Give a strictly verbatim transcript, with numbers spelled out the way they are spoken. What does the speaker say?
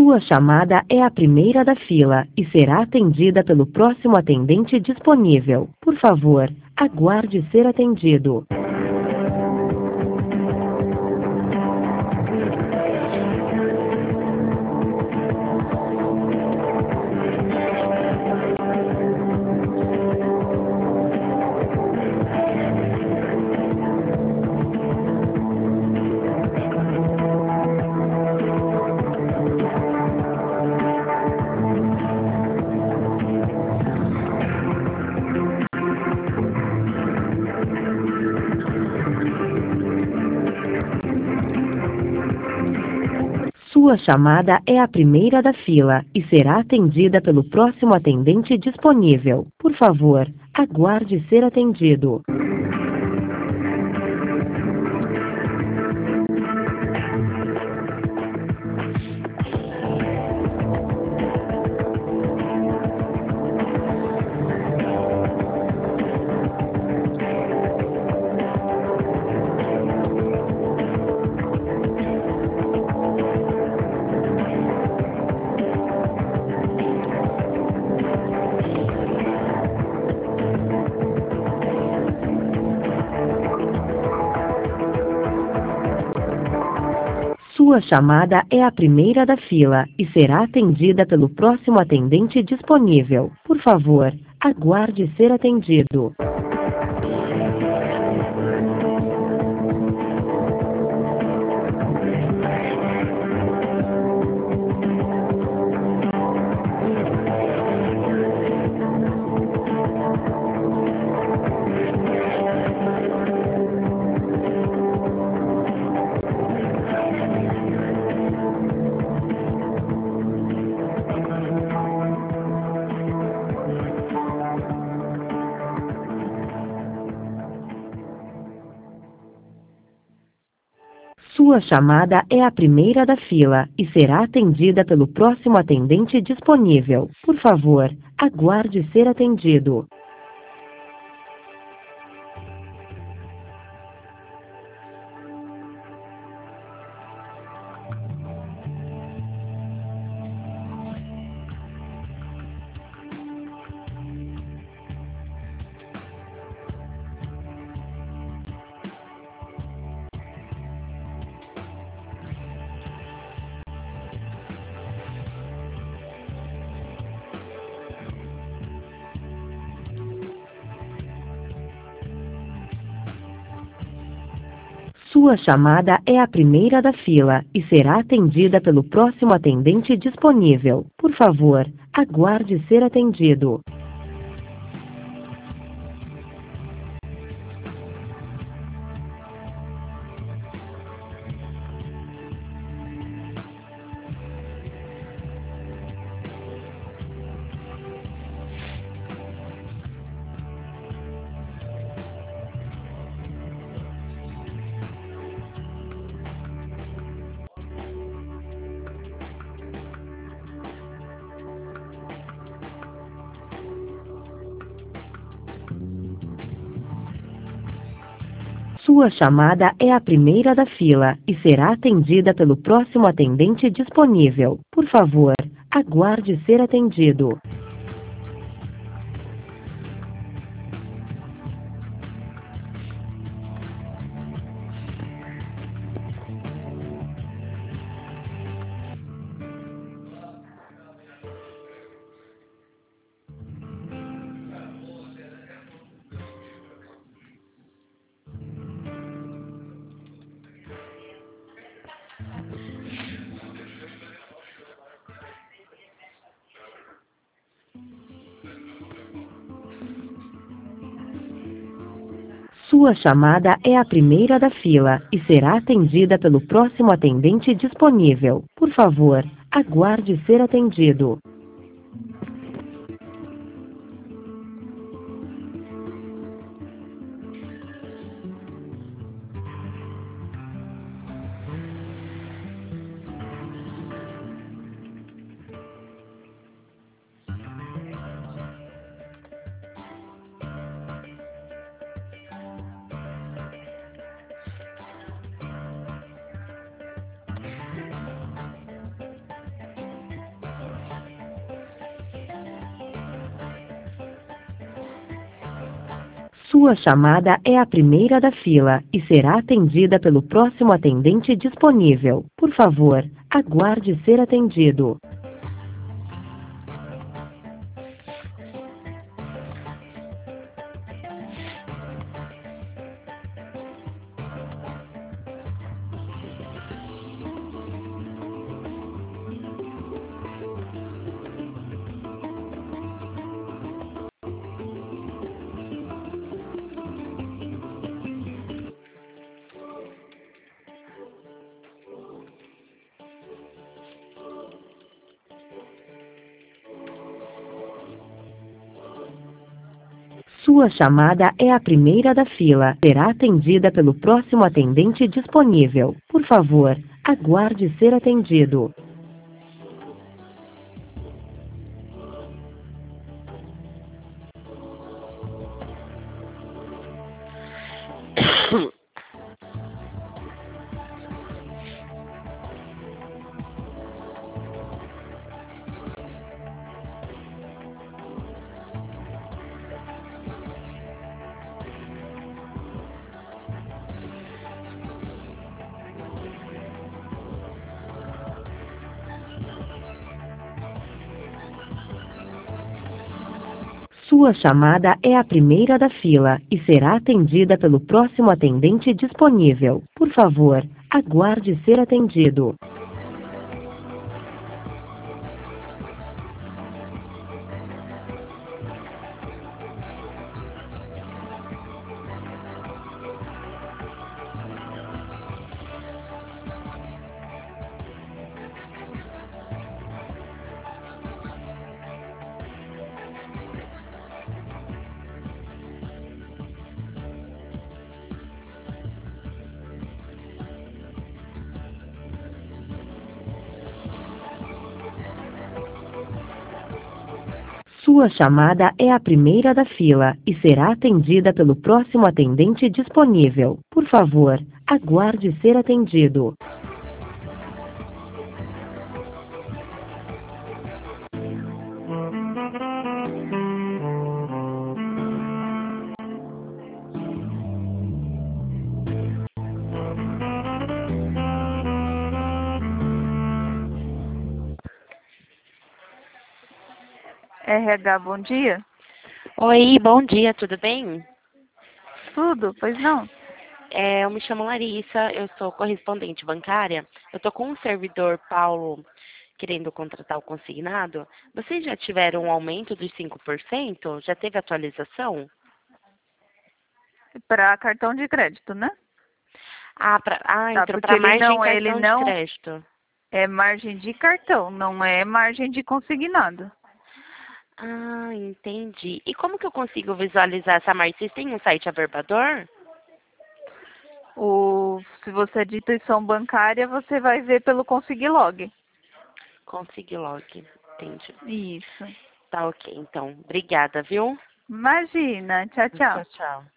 Sua chamada é a primeira da fila e será atendida pelo próximo atendente disponível. Por favor, aguarde ser atendido. Sua chamada é a primeira da fila e será atendida pelo próximo atendente disponível. Por favor, aguarde ser atendido. Sua chamada é a primeira da fila e será atendida pelo próximo atendente disponível. Por favor, aguarde ser atendido. Sua chamada é a primeira da fila e será atendida pelo próximo atendente disponível. Por favor, aguarde ser atendido. Sua chamada é a primeira da fila e será atendida pelo próximo atendente disponível. Por favor, aguarde ser atendido. Sua chamada é a primeira da fila e será atendida pelo próximo atendente disponível. Por favor, aguarde ser atendido. Sua chamada é a primeira da fila e será atendida pelo próximo atendente disponível. Por favor, aguarde ser atendido. Sua chamada é a primeira da fila e será atendida pelo próximo atendente disponível. Por favor, aguarde ser atendido. Sua chamada é a primeira da fila. Será atendida pelo próximo atendente disponível. Por favor, aguarde ser atendido. Sua chamada é a primeira da fila e será atendida pelo próximo atendente disponível. Por favor, aguarde ser atendido. Sua chamada é a primeira da fila e será atendida pelo próximo atendente disponível. Por favor, aguarde ser atendido. R H, bom dia. Oi, bom dia, tudo bem? Tudo, pois não? É, eu me chamo Larissa, eu sou correspondente bancária. Eu estou com um servidor, Paulo, querendo contratar o consignado. Vocês já tiveram um aumento dos cinco por cento? Já teve atualização? Para cartão de crédito, né? Ah, pra, ah Tá, entrou porque para ele margem não, cartão ele de não crédito. é margem de cartão, não é margem de consignado. Ah, entendi. E como que eu consigo visualizar essa margem? Vocês têm um site averbador? O, se você é de instituição bancária, você vai ver pelo Consiglog. Consiglog, entendi. Isso. Tá ok, então. Obrigada, viu? Imagina. Tchau, tchau. Tchau, tchau.